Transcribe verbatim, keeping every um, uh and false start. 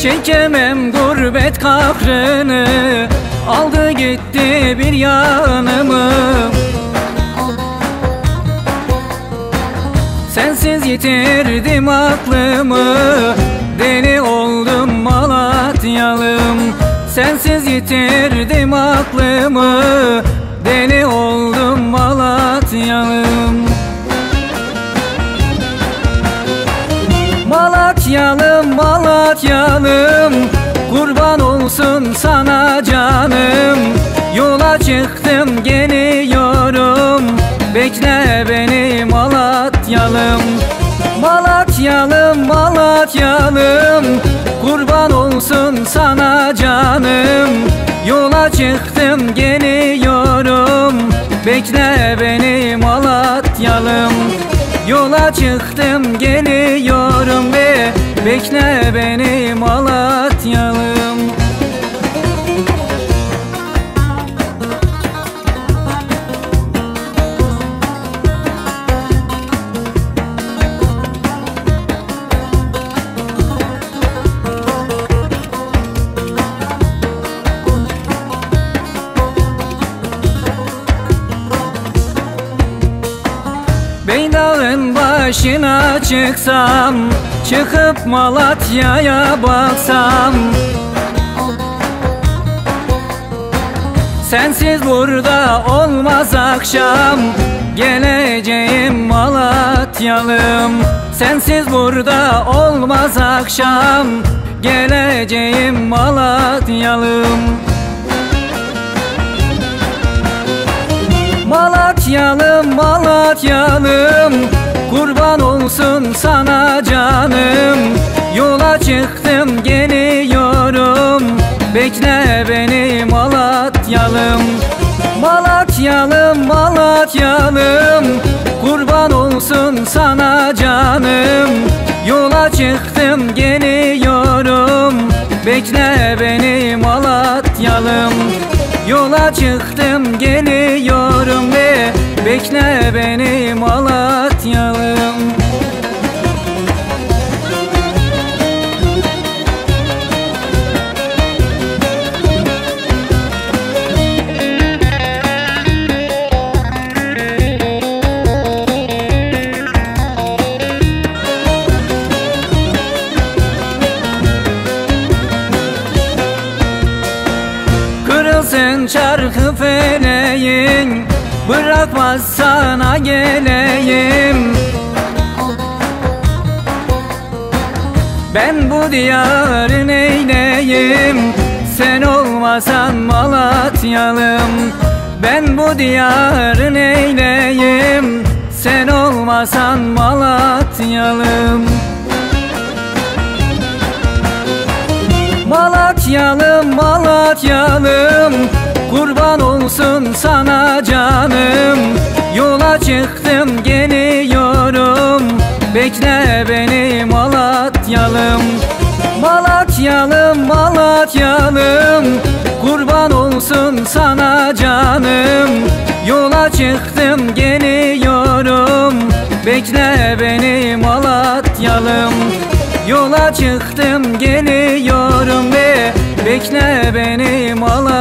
Çekemem gurbet kahrını, aldı gitti bir yanımı. Sensiz yitirdim aklımı, deli oldum Malatyalım. Sensiz yitirdim aklımı, deli oldum Malatyalım. Malatyalım, Malatyalım, kurban olsun sana canım. Yola çıktım geliyorum, bekle beni Malatyalım. Malatyalım, Malatyalım, kurban olsun sana canım. Yola çıktım geliyorum, bekle beni Malatyalım. Yola çıktım geliyorum be, bekle beni Malatyalım. Beydağın başına çıksam, çıkıp Malatya'ya baksam, sensiz burada olmaz akşam. Geleceğim Malatyalım, sensiz burada olmaz akşam. Geleceğim Malatyalım. Malatyalım, Malatyalım, kurban olsun sana canım. Yola çıktım geliyorum, bekle beni Malatyalım. Malatyalım, Malatyalım, kurban olsun sana canım. Yola çıktım geliyorum, bekle beni Malatyalım. Yola çıktım geliyorum ve bekle beni Malatyalım. Kırılsın çarkı feleğin, bırakmaz sana geleyim. Ben bu diyarın neyleyim, sen olmasan Malatyalım. Ben bu diyarın neyleyim, sen olmasan Malatyalım. Malatyalım, Malatyalım, kurban olsun sana canım. Yola çıktım geliyorum, bekle beni Malatyalım. Malatyalım, Malatyalım, kurban olsun sana canım. Yola çıktım geliyorum, bekle beni Malatyalım. Yola çıktım geliyorum ve bekle beni Malatyalım.